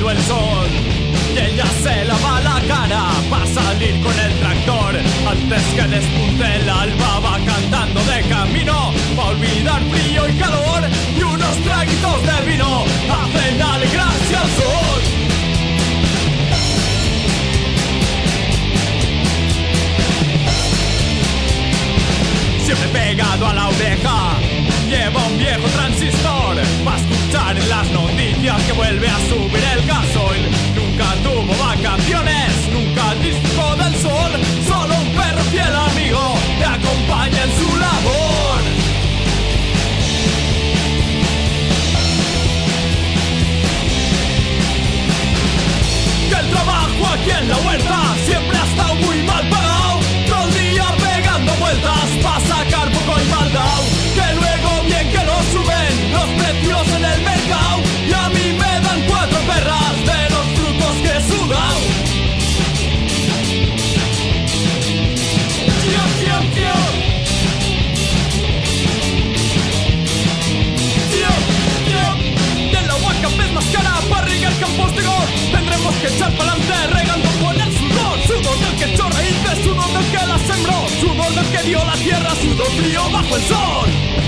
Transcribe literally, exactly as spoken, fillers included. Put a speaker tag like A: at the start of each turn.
A: pegando el sol. Y ella se lava la cara para salir con el tractor. Antes que despunte el alba va cantando de camino, pa' olvidar frío y calor, y unos traguitos de vino hacen alegrarse al sol. Siempre pegado a la oreja lleva un viejo transistor para escuchar en las noticias que vuelve a subir el gasoil. Nunca tuvo vacaciones, nunca disfrutó del sol, solo un perro fiel amigo le acompaña en su labor. Que el trabajo aquí en la huerta siempre ha estado muy mal pagado, todo el día pegando vueltas pa' sacar poco y maldao. Que luego bien que lo suben los precios en el mercado, y a mí me dan cuatro perras de los frutos que he sudado. Tío, tío, tío. Tío, tío. Y el agua cada vez más cara para regar campos de gol. Tendremos que echar pa'lante regando con el sudor. Sudor del que echó raíces, sudor del que la sembró, sudor del que dio la tierra, sudor frío bajo el sol.